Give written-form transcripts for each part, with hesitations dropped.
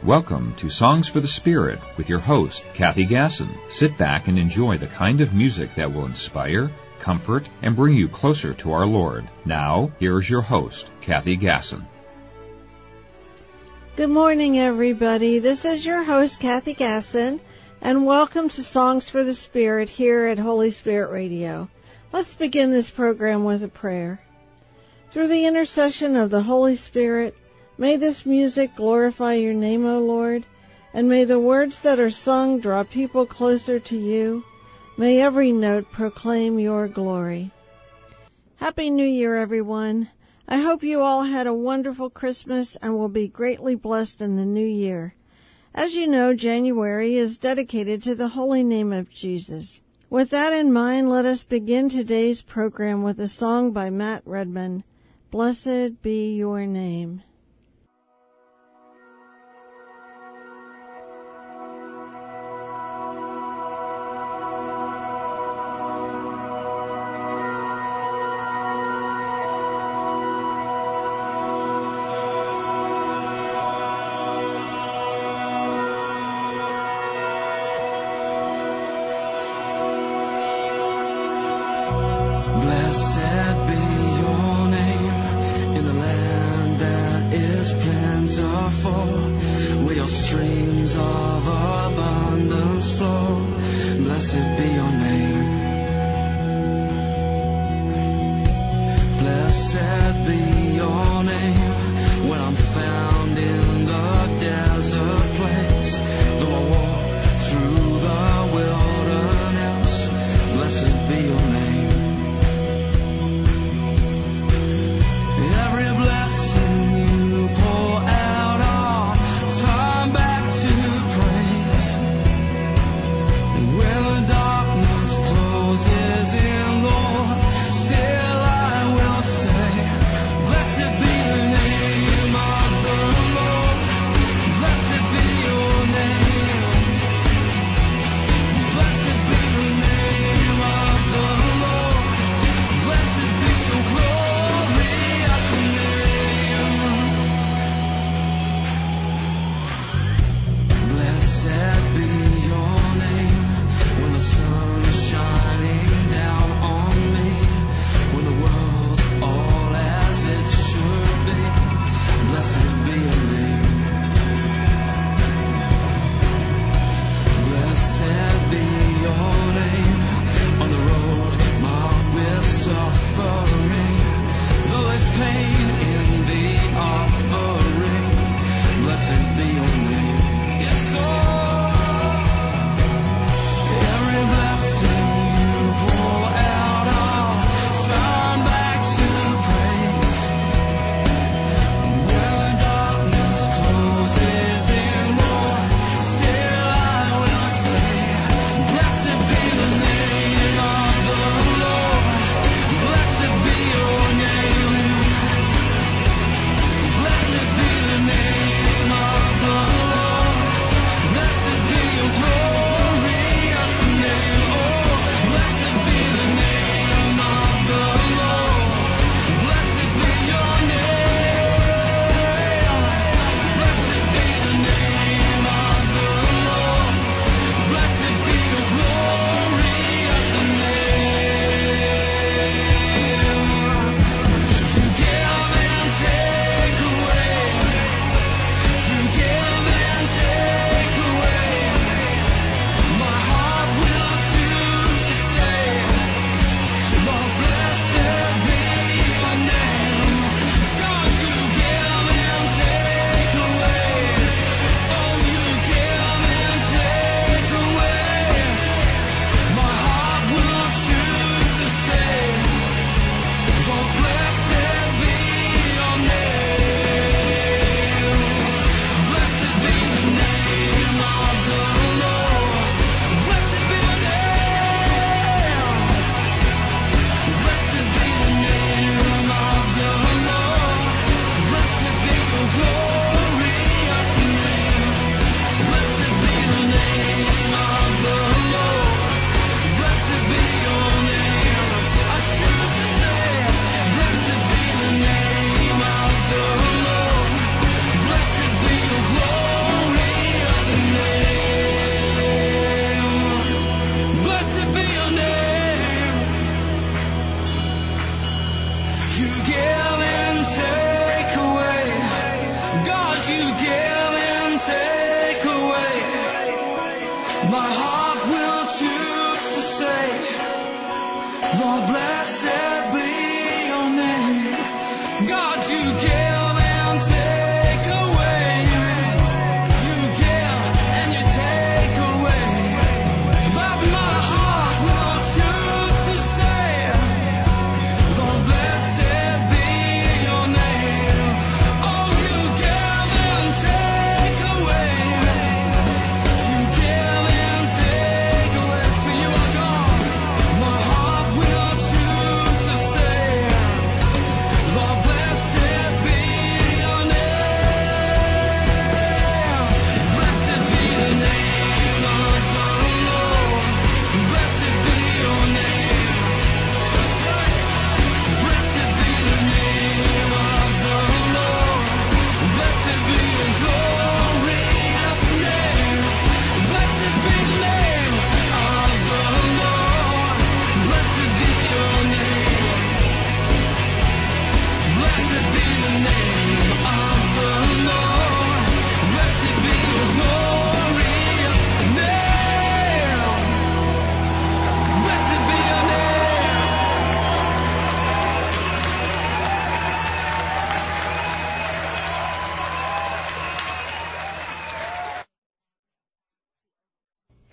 Welcome to Songs for the Spirit with your host, Kathy Gasson. Sit back and enjoy the kind of music that will inspire, comfort, and bring you closer to our Lord. Now, here is your host, Kathy Gasson. Good morning, everybody. This is your host, Kathy Gasson, and welcome to Songs for the Spirit here at Holy Spirit Radio. Let's begin this program with a prayer. Through the intercession of the Holy Spirit, may this music glorify your name, O Lord, and may the words that are sung draw people closer to you. May every note proclaim your glory. Happy New Year, everyone. I hope you all had a wonderful Christmas and will be greatly blessed in the new year. As you know, January is dedicated to the holy name of Jesus. With that in mind, let us begin today's program with a song by Matt Redman, Blessed Be Your Name. Blessed be your name in the land that is plentiful, where your streams of abundance flow. Blessed be your name. Blessed be your name when I'm found in the desert place. Though I walk through the wilderness, blessed be your name. Darkness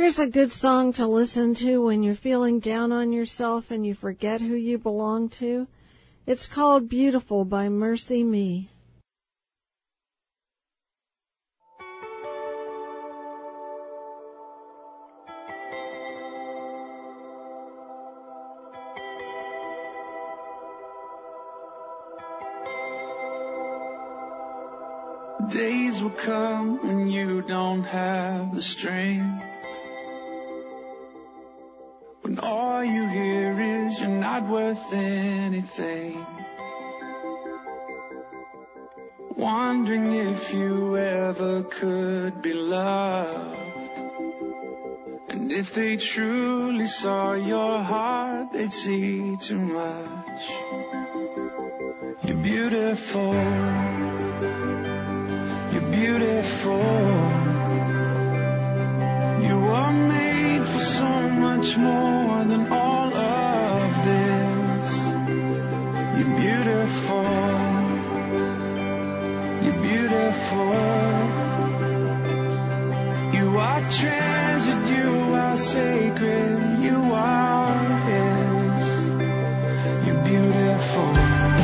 Here's a good song to listen to when you're feeling down on yourself and you forget who you belong to. It's called Beautiful by Mercy Me. Days will come when you don't have the strength, when all you hear is you're not worth anything, wondering if you ever could be loved. And if they truly saw your heart, they'd see too much. You're beautiful. You're beautiful. You are made for so much more than all of this. You're beautiful. You're beautiful. You are treasured. You are sacred. You are His. You're beautiful.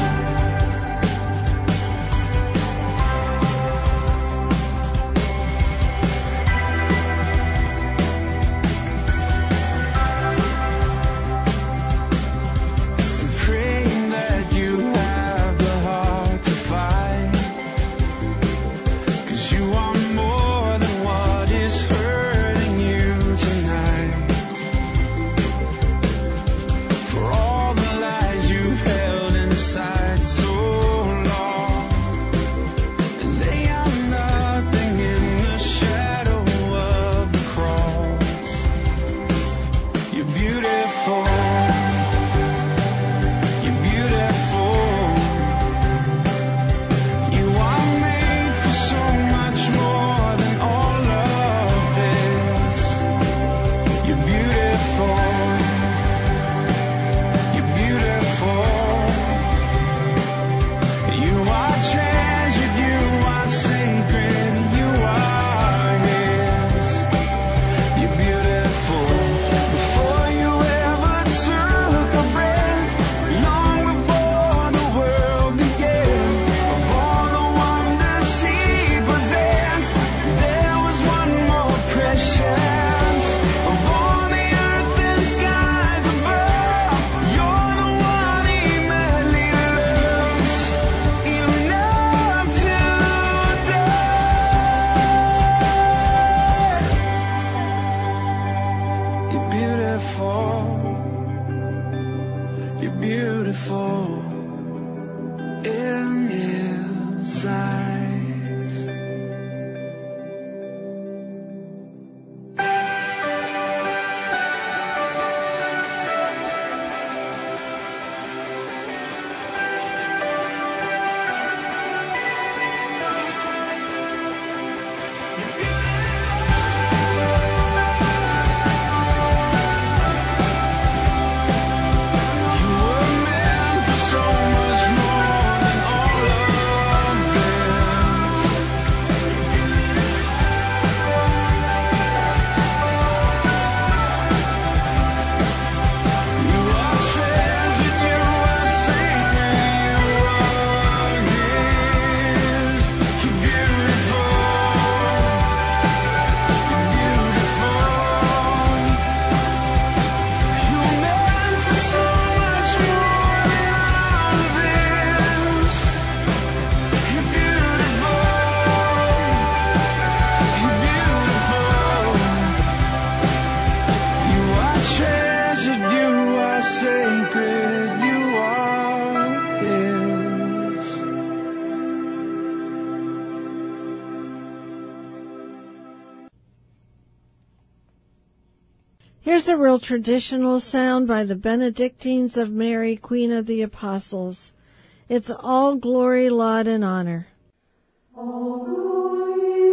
Here's a real traditional sound by the Benedictines of Mary, Queen of the Apostles. It's all glory, laud, and honor. All glory,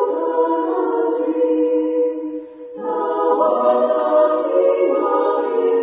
laud,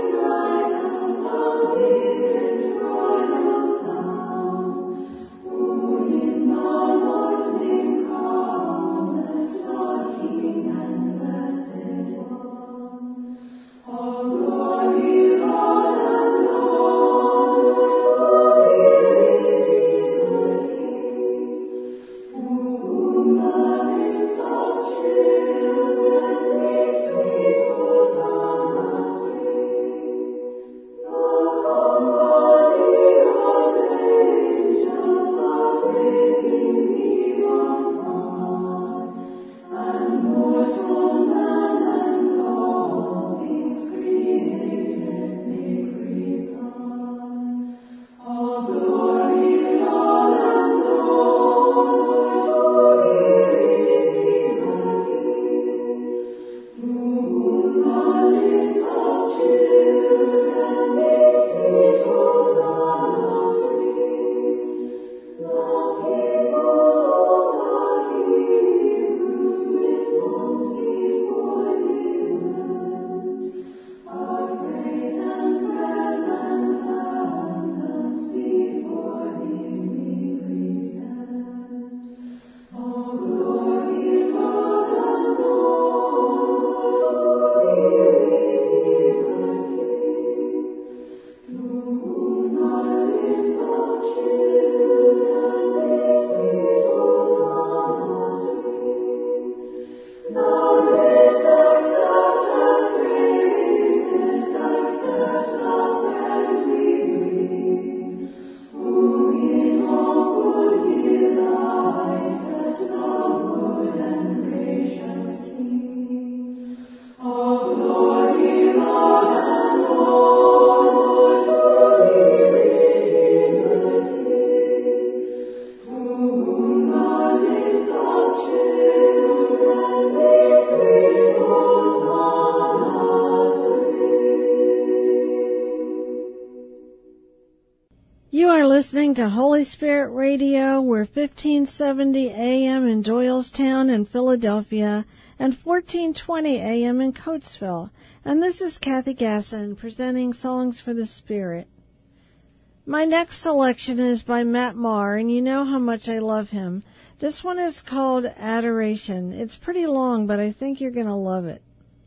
listening to Holy Spirit Radio. We're 1570 AM in Doylestown and Philadelphia and 1420 AM in Coatesville. And this is Kathy Gasson presenting Songs for the Spirit. My next selection is by Matt Maher, and you know how much I love him. This one is called Adoration. It's pretty long, but I think you're going to love it.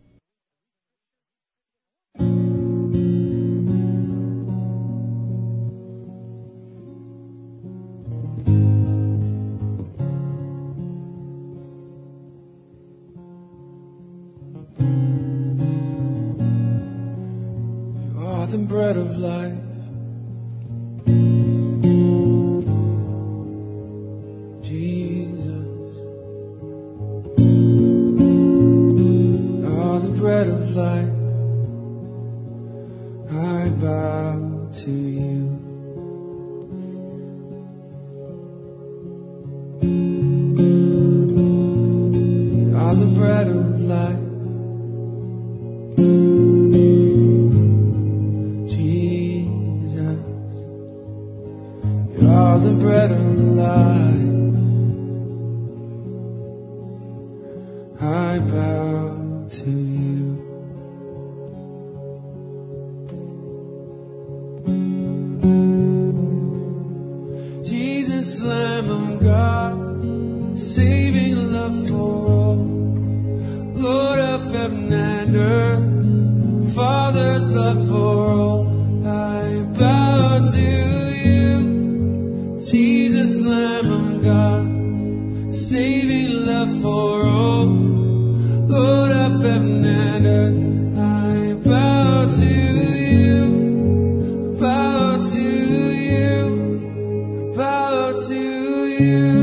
You are the bread of life. Bread of life, I bow to you. You are the bread of life, Jesus. You are the bread of life, I bow to you. Jesus, Lamb of God, saving love for all, Lord of heaven and earth, Father's love for all, I bow to you. Jesus, Lamb of God, saving love for all, Lord of heaven and earth, I bow to you, bow to you, bow to you.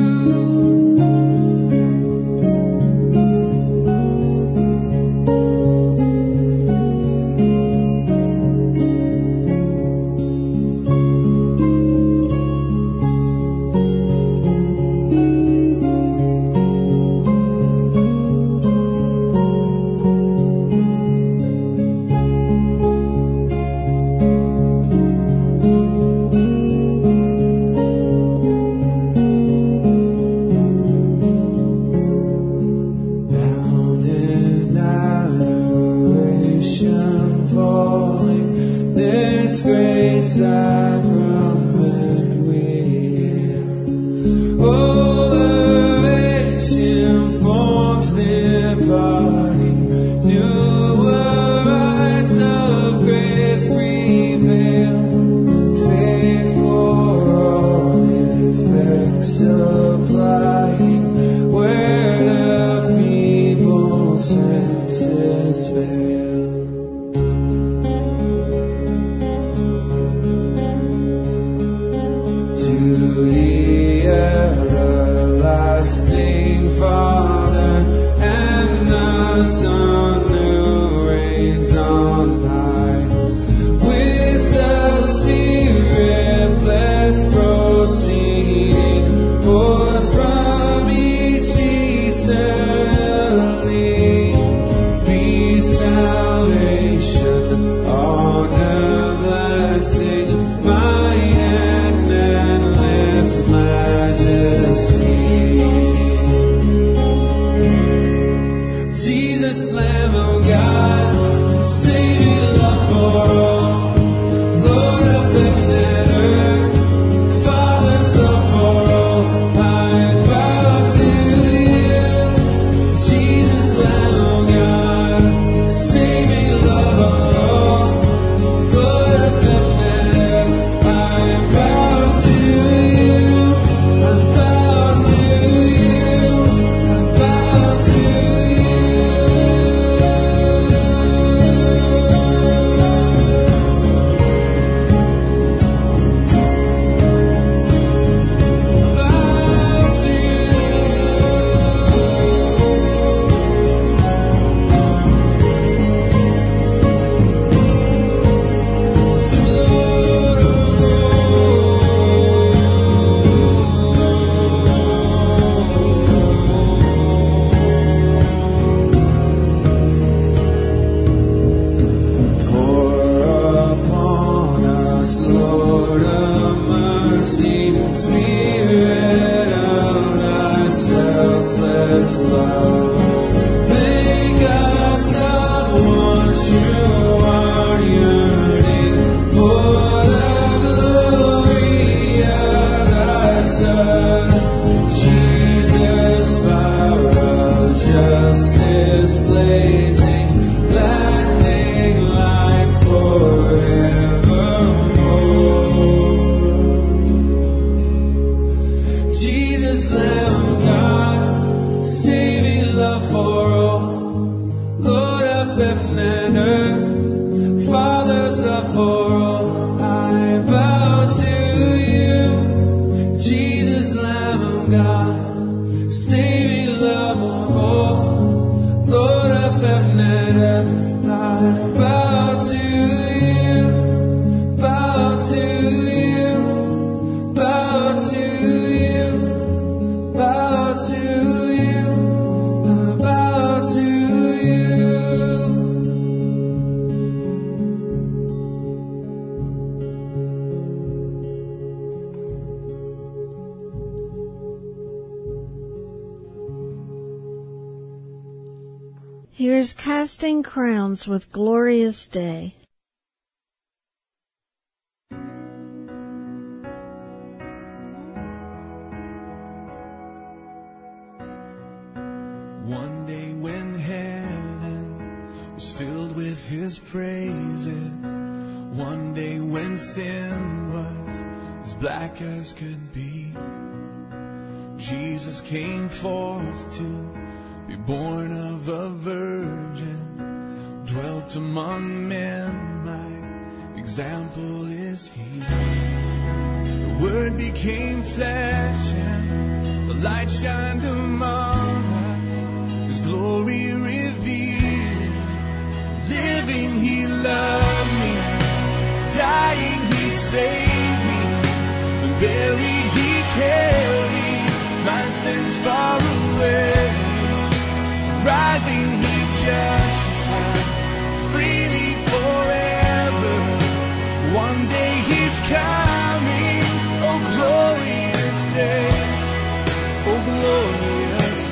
Majesty, Jesus, Lamb Here's Casting Crowns with Glorious Day. One day when heaven was filled with his praises, one day when sin was as black as could be, Jesus came forth to be born of a virgin, dwelt among men, my example is he. The Word became flesh and the light shined among us, his glory revealed. Living he loved me, dying he saved me, and buried he carried my sins far away. Rising he justified freely forever. One day he's coming, oh glorious day, oh glorious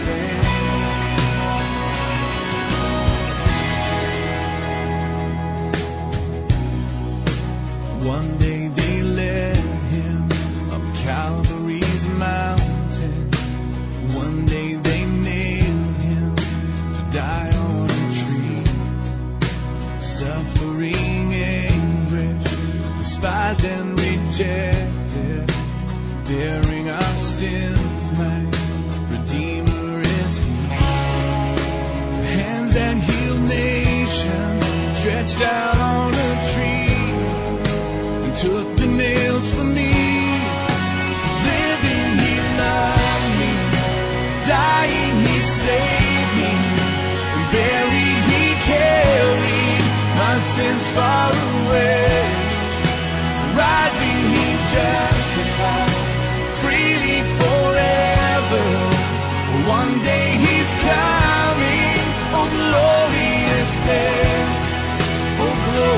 day. One day they led him up Calvary's mountain. One day they nailed him to die on a tree. Suffering anguish, despised and rejected, bearing our sins, my Redeemer is he. The hands that healed nations stretched out on a tree and took the nails from me. He's living, he loved me, dying he saved me, and buried he carried my sins far away. Rising he justified freely forever. One day he's coming, oh glorious day, oh glorious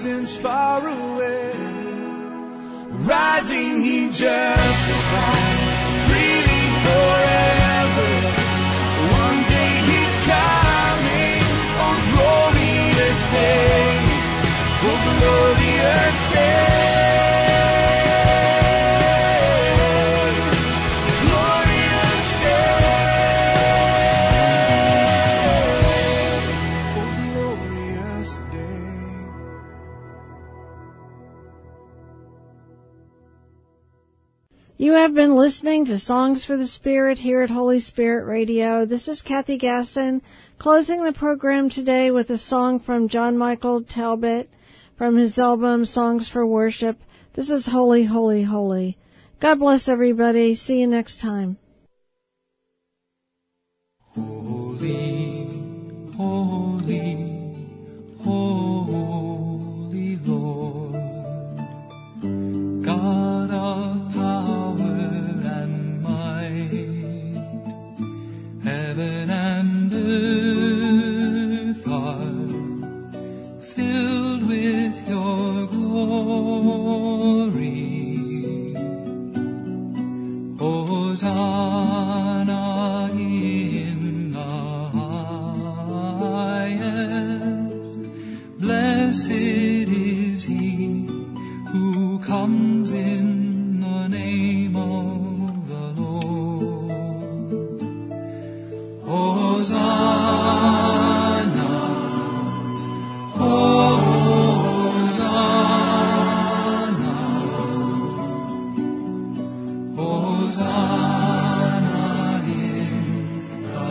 distance far away. Rising, he justified, freely forever. One day he's coming on glorious day, oh glorious day. You have been listening to Songs for the Spirit here at Holy Spirit Radio. This is Kathy Gasson, closing the program today with a song from John Michael Talbot from his album Songs for Worship. This is Holy, Holy, Holy. God bless everybody. See you next time. Holy, holy, holy Lord, God of power and might, heaven and earth are filled with your glory. Hosanna in the highest. Blessed is he who comes in the name of the Lord. Hosanna, Hosanna, Hosanna in the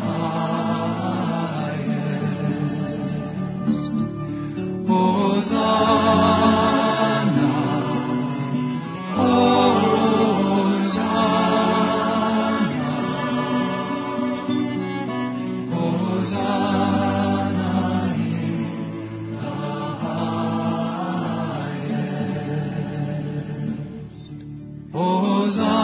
highest. Hosanna, Hosanna, Hosanna in the highest. Hosanna.